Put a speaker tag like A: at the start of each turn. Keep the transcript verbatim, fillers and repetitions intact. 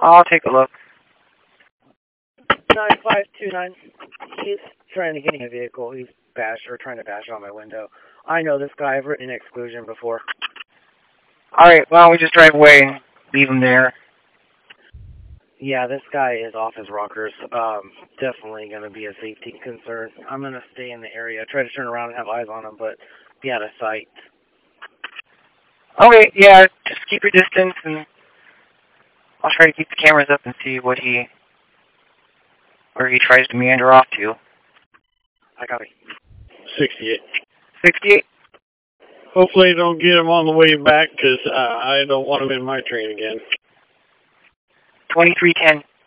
A: I'll take a look.
B: nine five two nine. He's trying to get in a vehicle. He's bash or trying to bash on my window. I know this guy. I've written an exclusion before.
A: Alright, well, we just drive away and leave him there.
B: Yeah, this guy is off his rockers. Um, definitely going to be a safety concern. I'm going to stay in the area. Try to turn around and have eyes on him, but be out of sight.
A: Okay, yeah, just keep your distance, and I'll try to keep the cameras up and see what he, where he tries to meander off to.
B: I got it.
C: sixty-eight.
A: sixty-eight?
C: Hopefully they don't get him on the way back, because uh, I don't want him in my train again.
A: twenty-three ten.